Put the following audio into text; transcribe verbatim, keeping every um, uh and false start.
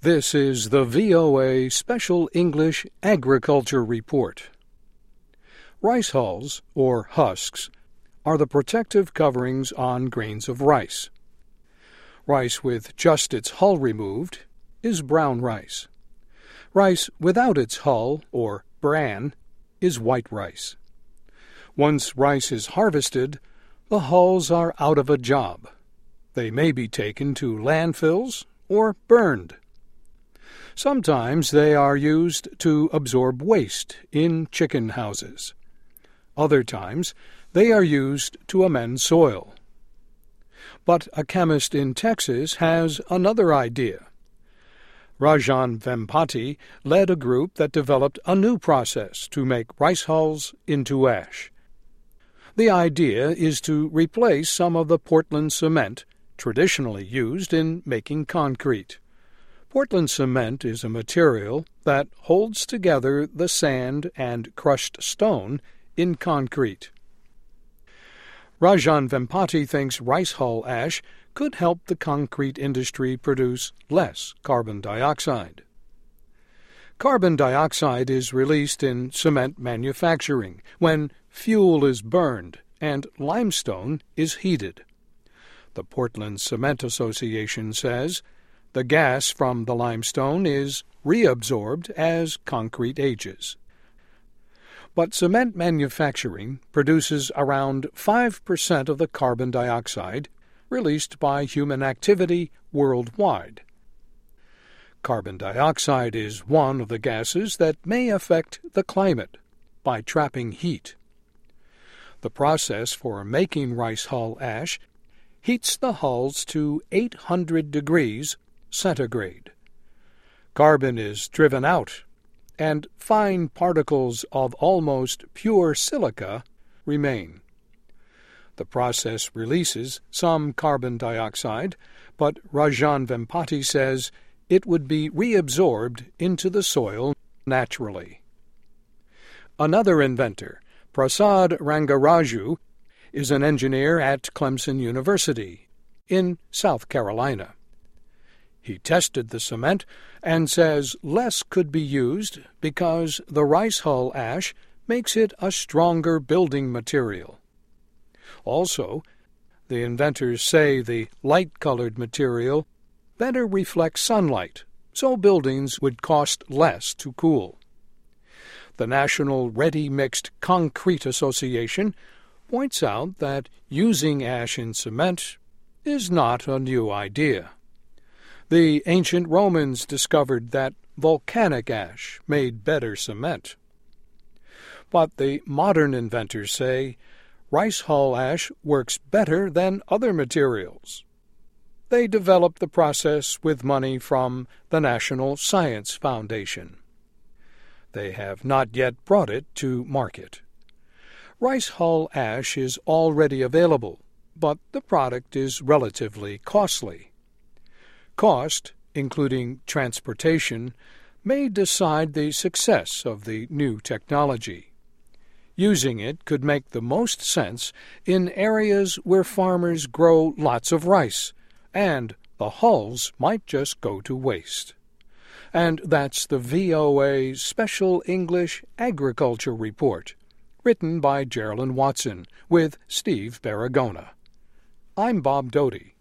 This is the V O A Special English Agriculture Report. Rice hulls, or husks, are the protective coverings on grains of rice. Rice with just its hull removed is brown rice. Rice without its hull, or bran, is white rice. Once rice is harvested, the hulls are out of a job. They may be taken to landfills or burned. Sometimes they are used to absorb waste in chicken houses. Other times they are used to amend soil. But a chemist in Texas has another idea. Rajan Vempati led a group that developed a new process to make rice hulls into ash. The idea is to replace some of the Portland cement traditionally used in making concrete. Portland cement is a material that holds together the sand and crushed stone in concrete. Rajan Vempati thinks rice hull ash could help the concrete industry produce less carbon dioxide. Carbon dioxide is released in cement manufacturing when fuel is burned and limestone is heated. The Portland Cement Association says the gas from the limestone is reabsorbed as concrete ages. But cement manufacturing produces around five percent of the carbon dioxide released by human activity worldwide. Carbon dioxide is one of the gases that may affect the climate by trapping heat. The process for making rice hull ash heats the hulls to eight hundred degrees centigrade. Carbon is driven out, and fine particles of almost pure silica remain. The process releases some carbon dioxide, but Rajan Vempati says it would be reabsorbed into the soil naturally. Another inventor, Prasad Rangaraju, is an engineer at Clemson University in South Carolina. He tested the cement and says less could be used because the rice hull ash makes it a stronger building material. Also, the inventors say the light-colored material better reflects sunlight, so buildings would cost less to cool. The National Ready-Mixed Concrete Association points out that using ash in cement is not a new idea. The ancient Romans discovered that volcanic ash made better cement. But the modern inventors say rice hull ash works better than other materials. They developed the process with money from the National Science Foundation. They have not yet brought it to market. Rice hull ash is already available, but the product is relatively costly. Cost, including transportation, may decide the success of the new technology. Using it could make the most sense in areas where farmers grow lots of rice, and the hulls might just go to waste. And that's the V O A Special English Agriculture Report, written by Geraldine Watson with Steve Baragona. I'm Bob Doty.